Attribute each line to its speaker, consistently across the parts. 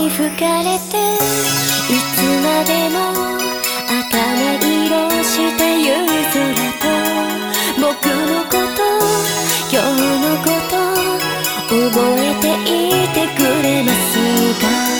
Speaker 1: に吹かれていつまでも茜色した夕空と僕のこと今日のこと覚えていてくれますか。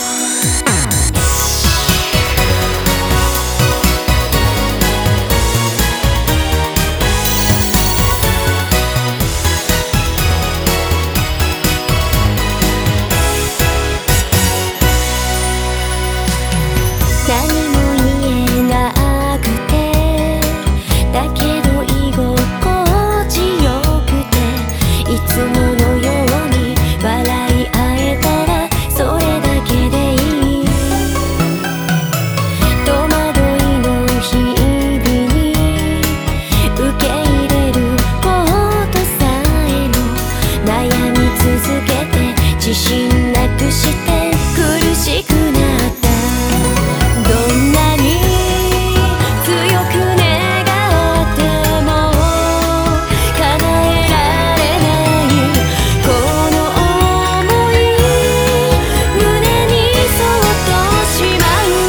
Speaker 1: 自信なくして苦しくなった。どんなに強く願っても叶えられないこの想い胸にそっとしまう。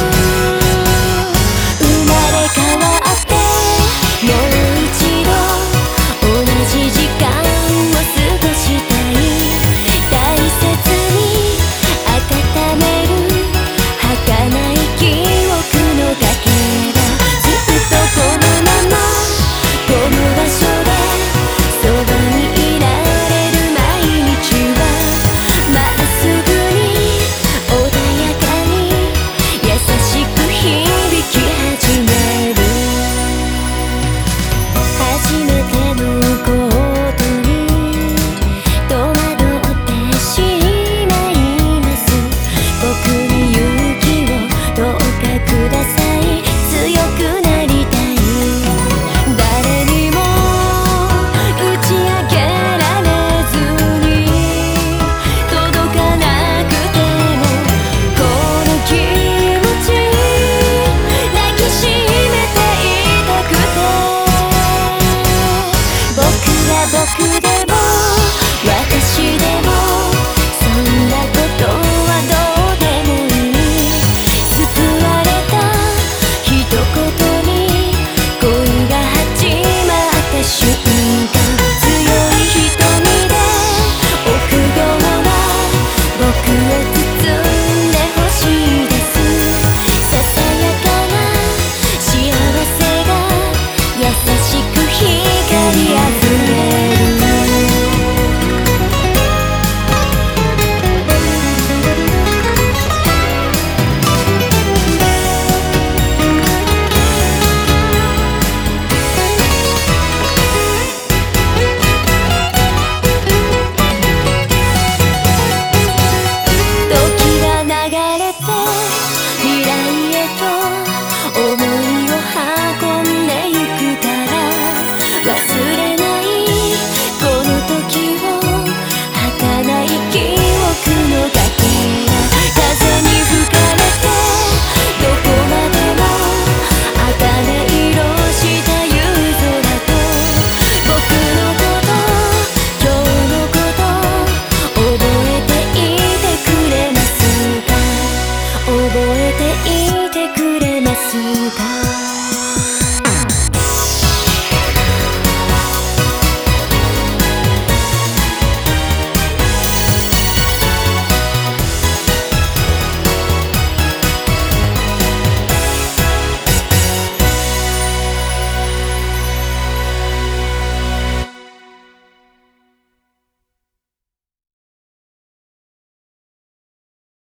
Speaker 1: 生まれ変わってもう一度同じ時間を過ごしたい。大切に温める儚い記憶のかけらずっとこのままこの場所でそばにいられる毎日はまっすぐに穏やかに優しく響き始める。初めてのことに戸惑ってしまいます。僕に勇気をどうかください。強くなりたい。誰にも打ち明けられずに届かなくてもこの気持ち抱きしめていたくて。僕が僕でも私でもそんなことはどうでもいい。救われた一言に恋が始まった瞬間。強い瞳で臆病な僕を包んでほしいです。ささやかな幸せが優しく光りあふれる。時が流れて未来へと思いを運んでゆくから